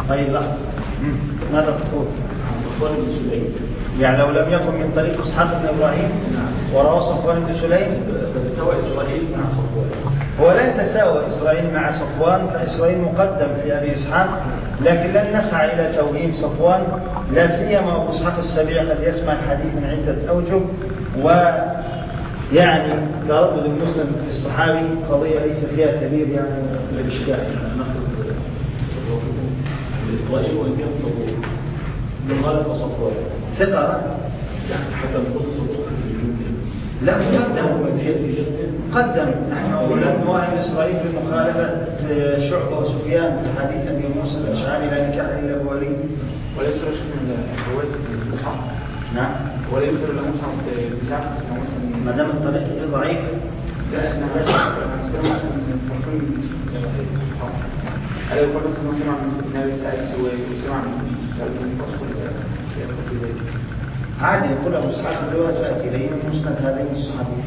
طيب لحظة، ماذا تقول؟ صفوان بن سليم، يعني لو لم يكن من طريق إسحاق بن إبراهيم ورواه صفوان بن سليم سواء إسرائيل مع صفوان. هو لن تساوى إسرائيل مع صفوان، فإسرائيل مقدم في أبي إسحاق، لكن لن نسعى إلى توهيم صفوان، لا سيما أبو إسحاق السبيع قد يسمع الحديث من عدة أوجه، ويعني تردد المسلم في الصحابي قضية ليس فيها كبير يعني الإشكال. إسرائيل وإن كان صفوان بغالب صفوان ثقة يعني حتى نقول صدوق في الجملة. لا قدم نحن ولم نواهب إسرائيل بمخالفة شعبة وسفيان في حديث أبي موسى الأشعري لا نكاح إلا بولي. وليس رشد من الرواية المصحف. نعم. ولا يمكن أن المصحف بزعف ما دام الطريق ضعيف. ألا يقول مثلا سمع من النبي سعيد وسمع من عادي يقول أبو إسحاق الرواية تأتي إليه من مسند هذين الصحابيين.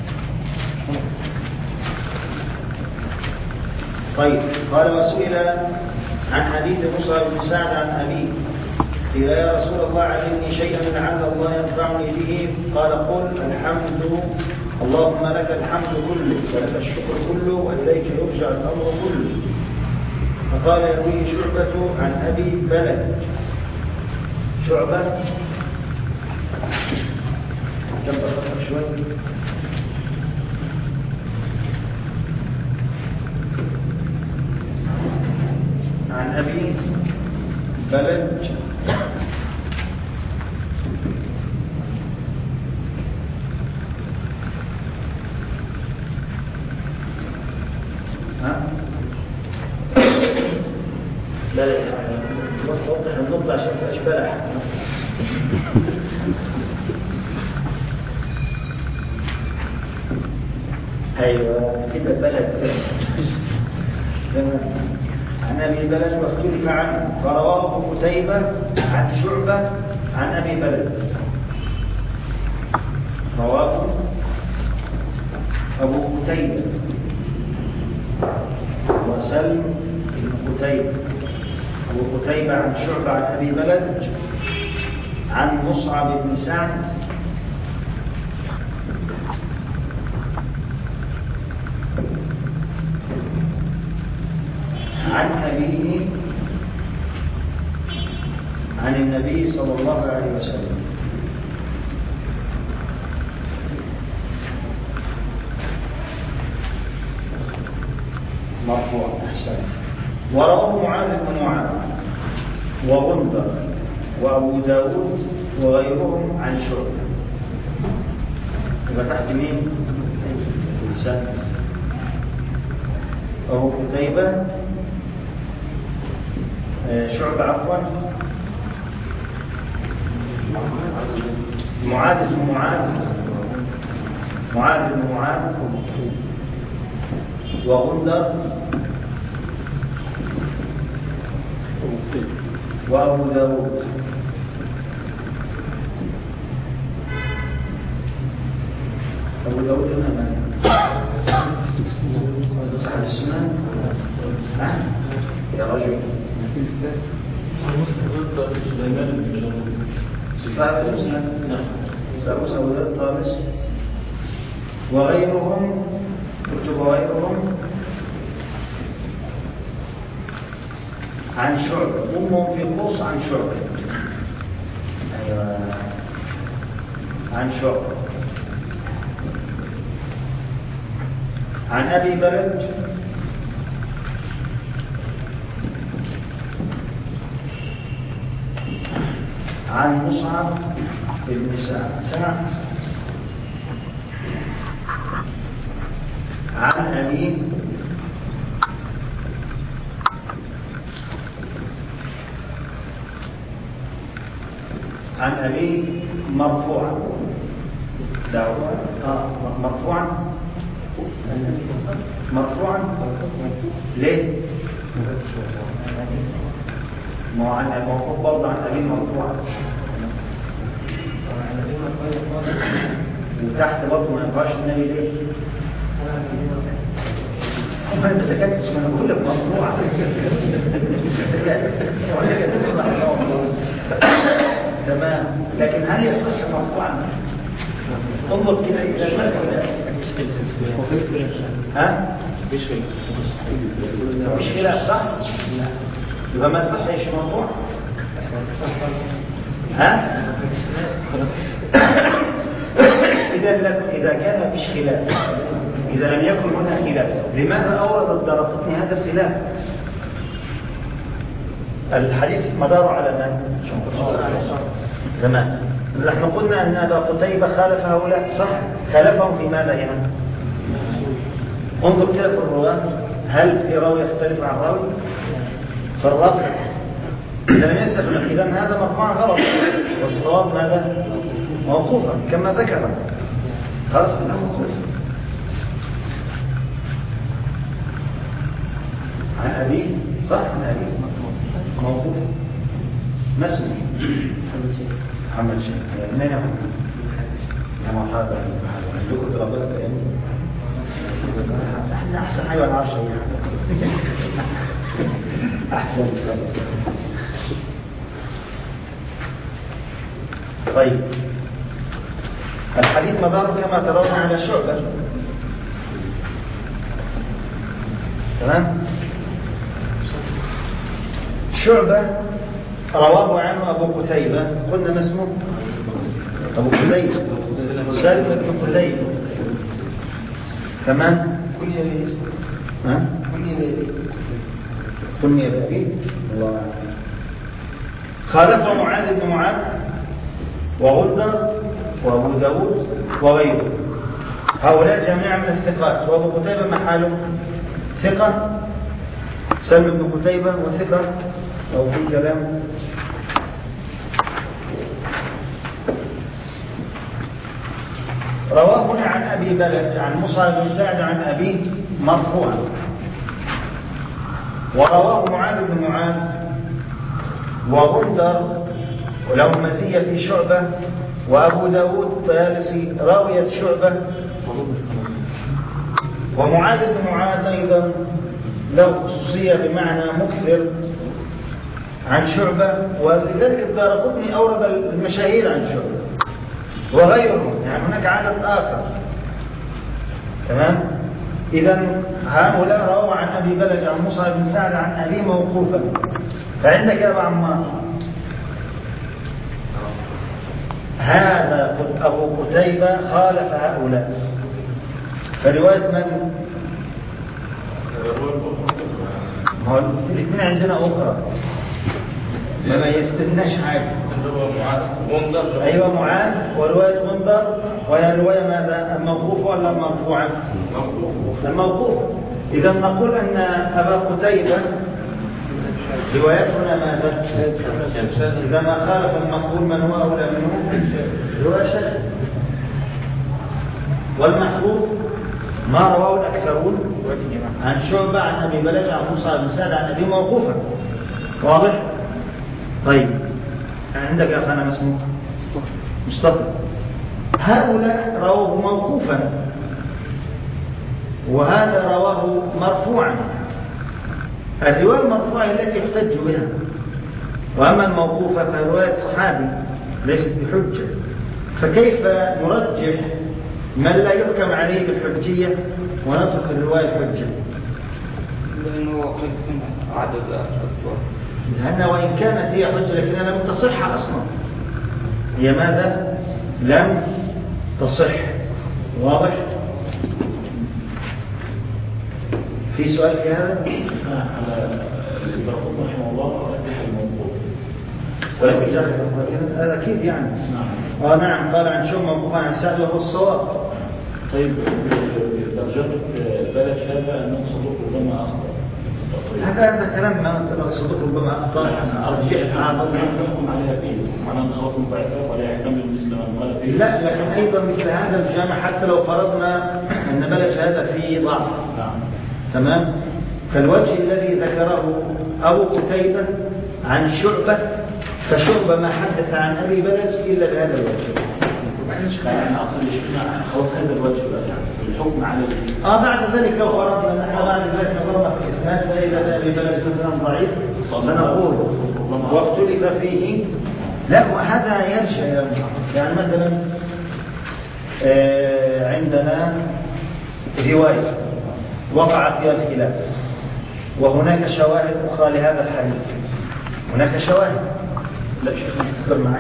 طيب قال وسئل عن حديث موسى بن سعد عن أبيه قيل يا رسول الله علمني شيئا لعل الله ينفعني به قال قل الحمد اللهم لك الحمد كله ولك الشكر كله وإليك يرجع الأمر كله. فقال يرويه شعبة عن أبي بلد. شعبة جنب الخطر شوي عن أبي بلد لا وضح النقطة عشان أشبالها. أيوة كده بلد عن أبي بلد واختلف عنه فرواه قتيبة عن شعبة عن أبي بلد. رواه أبو قتيبة وسلم بن قتيبة أبو قتيبة عن شعبة عن أبي بلد عن مصعب بن سعد عن أبيه عن النبي صلى الله عليه وسلم. مرفوع أحسن. ورواه معاذ بن معاذ وغندر وأبو داود وغيرهم عن شعبة. يبقى تحت مين؟ إنسان أبو قتيبة شعبة عفوا معاذ بن معاذ وغندر وأبو داود هنا صاحب السنن يا رجل صاحب السنن سأوسع الطامس وغيرهم كتب غيرهم عن شعبة أمهم في قوس عن شعبة. أيوة عن شعبة عن أبي بلد عن مصعب بن سعد عن أبيه عن أبيه مرفوعا مرفوعا ليه؟ ما هو عن الموقوف برضه عن أبيه مرفوعا وتحت برضه ما ينفعش النبي ليه؟ ما انت سكت اسمه انا بقول لك مرفوعا. هل يصح مرفوعا؟ انظر كده إلى المسألة. ها؟ مش خلاف صح؟ يبقى ما صحيش مرفوع؟ ها؟ إذا كان مش خلاف، إذا لم يكن هنا خلاف، لماذا أورد الدارقطني هذا الخلاف؟ الحديث مدار على من؟ زمان. نحن قلنا أن أبا قتيبة خالف هؤلاء صح؟ خالفهم في ماذا يعني؟ انظر كده في الرواة، هل في راوي يختلف عن راوي؟ في الرابع إذا لم يستخدم، إذن هذا مرفوع غلط، والصواب ماذا؟ موقوفا كما ذكر. خلاص موقوف عن أبيه صح؟ عن أبيه موقوف. ما اسمه؟ محمد شيخ. منين يا محمد؟ يا مرحبا. عندكم ترابط يعني؟ احنا احسن حيوان 10 يعني. احسن. طيب الحديث مدار كما ترون على شعبة. تمام؟ شعبة رواه عنه أبو قتيبة، قلنا ما اسمه؟ أبو قتيبة سالم بن قتيبة. تمام؟ كني بأبي الله. خالفه معاذ بن معاذ وغندر وأبو داود وغيره، هؤلاء جميعا من الثقات. وأبو قتيبة محاله ثقة، سالم بن قتيبة وثقة أو في كلام. رواه هنا عن أبي بلد عن مصعب بن سعد عن أبيه مرفوعا، ورواه معاذ بن معاذ وغندر وله مزية في شعبة، وأبو داود طيالسي راوية شعبة، ومعاذ بن معاذ أيضا له خصوصية بمعنى مكثر عن شعبة، ولذلك الدارقطني أورد المشاهير عن شعبة وغيرهم، يعني هناك عدد آخر. تمام؟ إذن هؤلاء رووا عن أبي بلد عن مصعب بن سعد عن أبي موقوفا. فعندك يا أبا عمار هذا أبو قتيبة خالف هؤلاء، فرواية من؟ هو الاثنين عندنا أخرى ما يستثناش حاجة. أيوة معاذ ورواية غندر، وهي رواية ماذا؟ الموقوف ولا المرفوعة؟ الموقوف. إذا نقول أن أبا قتيبة روايتنا ماذا؟ إذا ما خالف المقبول من هو أولى منه رواية شاذة. والمحفوظ ما رواه الأكثرون عن شعبة عن أبي بلد عن مصعب بن سعد عن أبي موقوفا. واضح؟ طيب عندك يا أخانا اسمه مصطفى. هؤلاء رواه موقوفا، وهذا رواه مرفوعا. الرواية المرفوعة التي يحتج بها، وأما الموقوفة فرواية صحابي ليست بحجة. فكيف نرجح من لا يحكم عليه بالحجية ونترك الرواية الحجة؟ لأنه قد يكون عدد أكبر، لأنه وإن كانت هي حجة لكنها لم تصح أصلا. هي ماذا؟ لم تصح. واضح؟ في سؤال في هذا؟ على الدارقطني رحمه الله رجح الموقوف، ولكن هذا أكيد يعني. نعم. نعم، قال عن شعبة موقوفا عن سعد وهو الصواب. طيب درجة بلد هذا أنه صدوق ربما أخطأ. هذا كلام ما صدوق ربما أخطأ. أرجح نحكم عليها فيه، معناه خلاص مضاعفة ولا يحتمل مثل من قال فيه. لا، لكن أيضا مثل هذا الجامع حتى لو فرضنا أن بلد هذا فيه ضعف. نعم. تمام. فالوجه الذي ذكره أبو قتيبة عن شعبة، فشعبة ما حدث عن أبي بلد إلا بهذا الوجه. يعني أصل خلاص هذا الوجه الحكم على بعد ذلك لو فرضنا نحن بعد ذلك نظرنا في الإسناد فإذا أبي بلد مثلا ضعيف سنقول واختلف فيه لا، وهذا يرجع إلى المحقق. يعني مثلا عندنا رواية وقع فيها الخلاف وهناك شواهد أخرى لهذا الحديث، هناك شواهد. لا شيخ اصبر معي.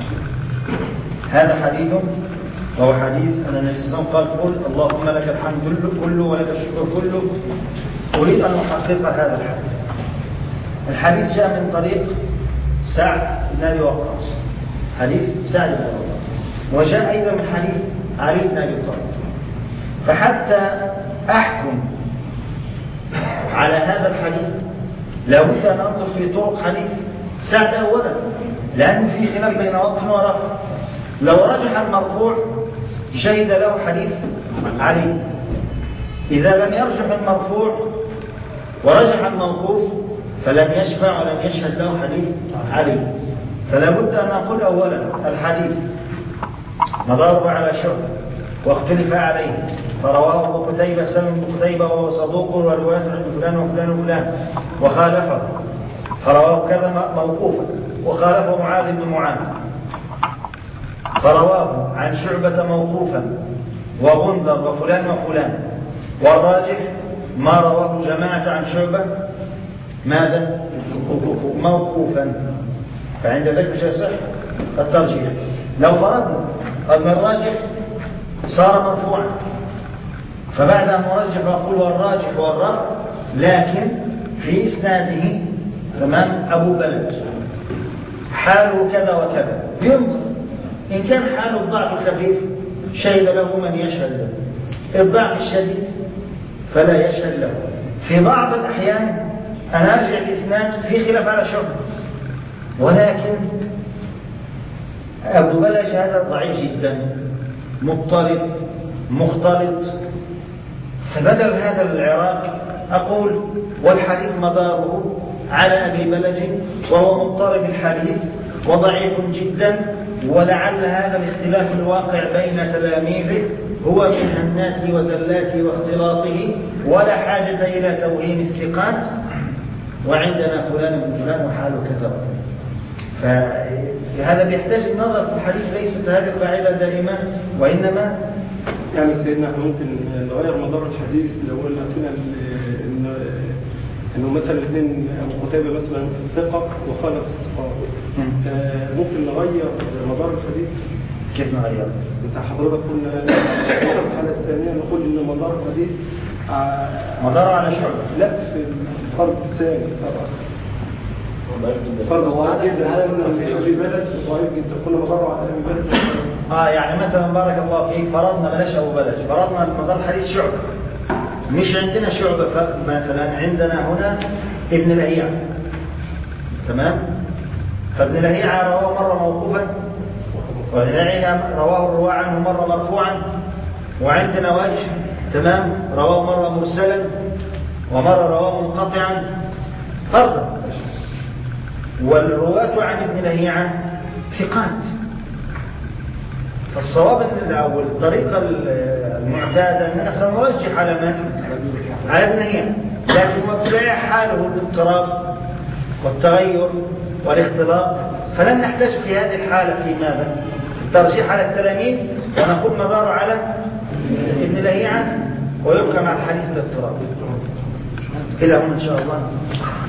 هذا حديث وهو حديث أن النبي صلى الله عليه وسلم قال قل اللهم لك الحمد كله ولك الشكر كله. أريد أن أحقق هذا الحديث. الحديث جاء من طريق سعد بن أبي وقاص، حديث سعد بن أبي وقاص، وجاء أيضا من حديث علي بن أبي طالب. فحتى أحكم على هذا الحديث لابد أن أنظر في طرق حديث سعد أولا، لأنه في خلاف بين وقف ورفع. لو رجح المرفوع شهد له حديث علي، إذا لم يرجح المرفوع ورجح الموقوف فلم يشفع ولم يشهد له حديث علي. فلا بد أن نقول أولا الحديث مداره على شرط واختلف عليه، فرواه ابو قتيبة سلم بن قتيبة وهو صدوق ورواية عند فلان وفلان وفلان وخالفه، فرواه كذا موقوفا وخالفه معاذ بن معاذ، فرواه عن شعبة موقوفا وغندر وفلان وفلان، والراجح ما رواه جماعة عن شعبة ماذا؟ موقوفا. فعند ذلك يصح الترجيح. لو فرضنا أن الراجح صار مرفوعا، فبعد أن نرجح وأقول والراجح والرفع، لكن في إسناده تمام أبو بلد حاله كذا وكذا، ينظر إن كان حاله الضعف الخفيف شهد له من يشهد له، الضعف الشديد فلا يشهد له. في بعض الأحيان أنا أرجع الإسناد في خلاف على شرط، ولكن أبو بلج هذا ضعيف جدا مضطرب مختلط، فبدل هذا العراق أقول والحديث مداره على أبي بلج وهو مضطرب الحديث وضعيف جدا، ولعل هذا الاختلاف الواقع بين تلاميذه هو من هناته وزلاته واختلاطه، ولا حاجة إلى توهيم الثقات، وعندنا فلان من فلان وحاله كذا. فهذا بيحتاج النظر في الحديث، ليست هذه القاعدة دائما، وإنما يعني سيدنا احنا ممكن نغير مدار الحديث لو قلنا فينا انه مثلا الاثنين ابو قتيبة مثلا ثقة وخالف الثقات، ممكن نغير مدار الحديث. كيف نغير؟ بتاع حضرتك قلنا في الحالة الثانية نقول ان مدار الحديث مدار على شعبة، لا في الفرد الثاني طبعا فرد ضعيف جدا، هذا من ابي بلد ضعيف جدا، كنا مدار على ابي بلد. يعني مثلا بارك الله فيك فرضنا بلاش ابو بلد، فرضنا مدار الحديث شعبة، مش عندنا شعبة مثلا، عندنا هنا ابن لهيعة، تمام؟ فابن لهيعة رواه مرة موقوفا، وابن لهيعة رواه الرواة عنه مرة مرفوعا، وعندنا وجه تمام رواه مرة مرسلا ومرة رواه منقطعا فرضا، والرواة عن ابن لهيعة ثقات. فالصواب أو الطريقة المعتادة أننا سنرجح على من؟ على ابن لهيعة، لكن وابتلاع حاله الاضطراب والتغير والاختلاط، فلن نحتاج في هذه الحالة في ماذا؟ الترجيح على التلاميذ ونقول مدار على ابن لهيعة ويبقى مع الحديث الاضطراب. إلى هنا إن شاء الله.